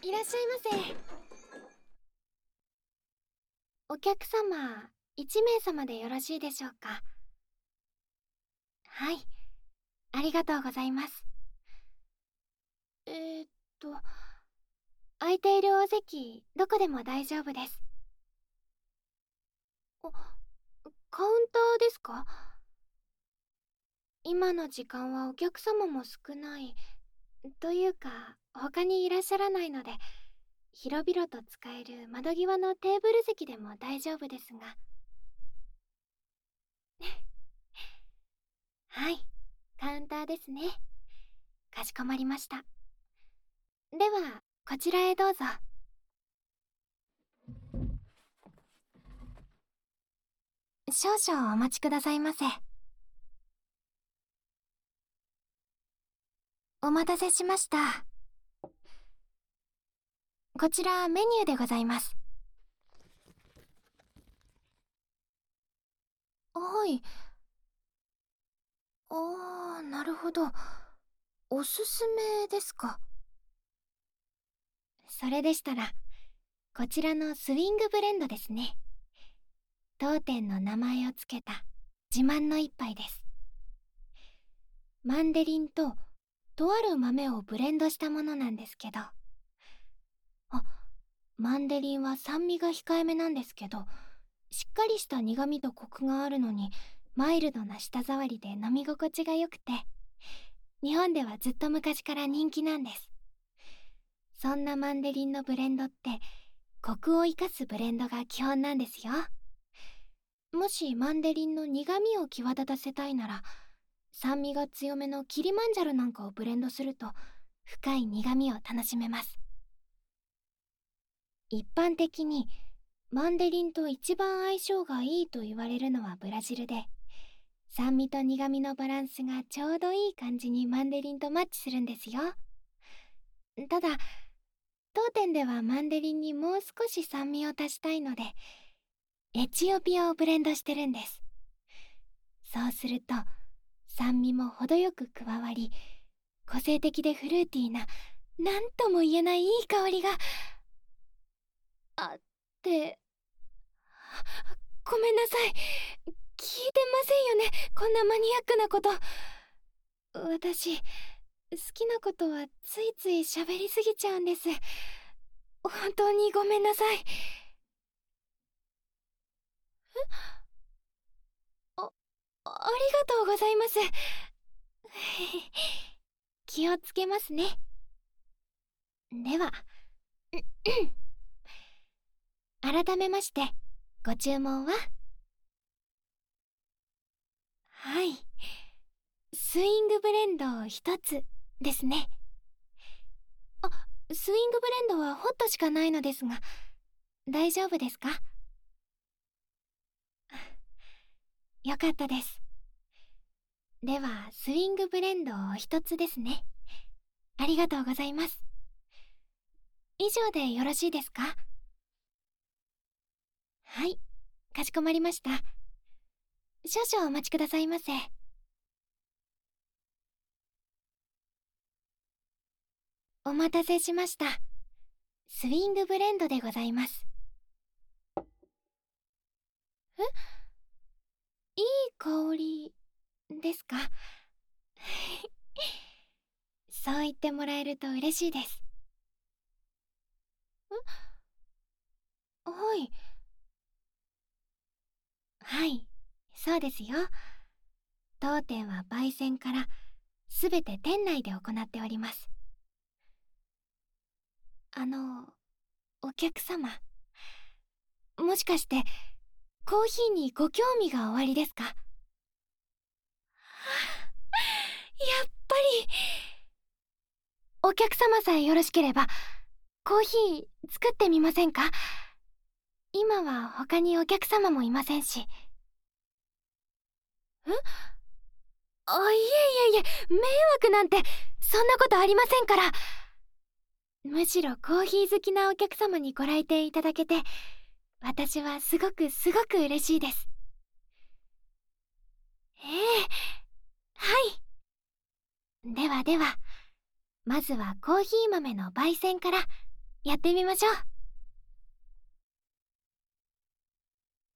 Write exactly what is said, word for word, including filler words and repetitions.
いらっしゃいませ。お客様、いちめいさまでよろしいでしょうか？はい、ありがとうございます。えー、っと、空いているお席、どこでも大丈夫です。お、カウンターですか？今の時間はお客様も少ない、というか、他にいらっしゃらないので、広々と使える窓際のテーブル席でも大丈夫ですが。はい、カウンターですね。かしこまりました。では、こちらへどうぞ。少々お待ちくださいませ。お待たせしました。こちらメニューでございます。はい。あー、なるほど。おすすめですか。それでしたら、こちらのスイングブレンドですね。当店の名前をつけた自慢の一杯です。マンデリンととある豆をブレンドしたものなんですけど。あ、マンデリンは酸味が控えめなんですけど、しっかりした苦味とコクがあるのに、マイルドな舌触りで飲み心地が良くて、日本ではずっと昔から人気なんです。そんなマンデリンのブレンドって、コクを生かすブレンドが基本なんですよ。もしマンデリンの苦味を際立たせたいなら、酸味が強めのキリマンジャロなんかをブレンドすると、深い苦味を楽しめます。一般的にマンデリンと一番相性がいいと言われるのはブラジルで、酸味と苦味のバランスがちょうどいい感じにマンデリンとマッチするんですよ。ただ、当店ではマンデリンにもう少し酸味を足したいので、エチオピアをブレンドしてるんです。そうすると、酸味も程よく加わり、個性的でフルーティーな、なんとも言えないいい香りが、あって、ごめんなさい。聞いてませんよね、こんなマニアックなこと。私、好きなことはついつい喋りすぎちゃうんです。本当にごめんなさい。え、あ、ありがとうございます。気をつけますね。では、改めまして、ご注文は？はい。スイングブレンド一つですね。あ、スイングブレンドはホットしかないのですが、大丈夫ですか？よかったです。では、スイングブレンドを一つですね。ありがとうございます。以上でよろしいですか？はい、かしこまりました。少々お待ちくださいませ。お待たせしました。スイングブレンドでございます。え？いい香りですか？そう言ってもらえると嬉しいです。ん？はい。はい、そうですよ。当店は焙煎からすべて店内で行っております。あの、お客様、もしかしてコーヒーにご興味がおありですか？やっぱり。お客様さえよろしければコーヒー作ってみませんか？今は他にお客様もいませんし。え？あ、いえいえいえ、迷惑なんてそんなことありませんから。むしろコーヒー好きなお客様にご来店いただけて、私はすごくすごく嬉しいです。ええ、はい。ではでは、まずはコーヒー豆の焙煎からやってみましょう。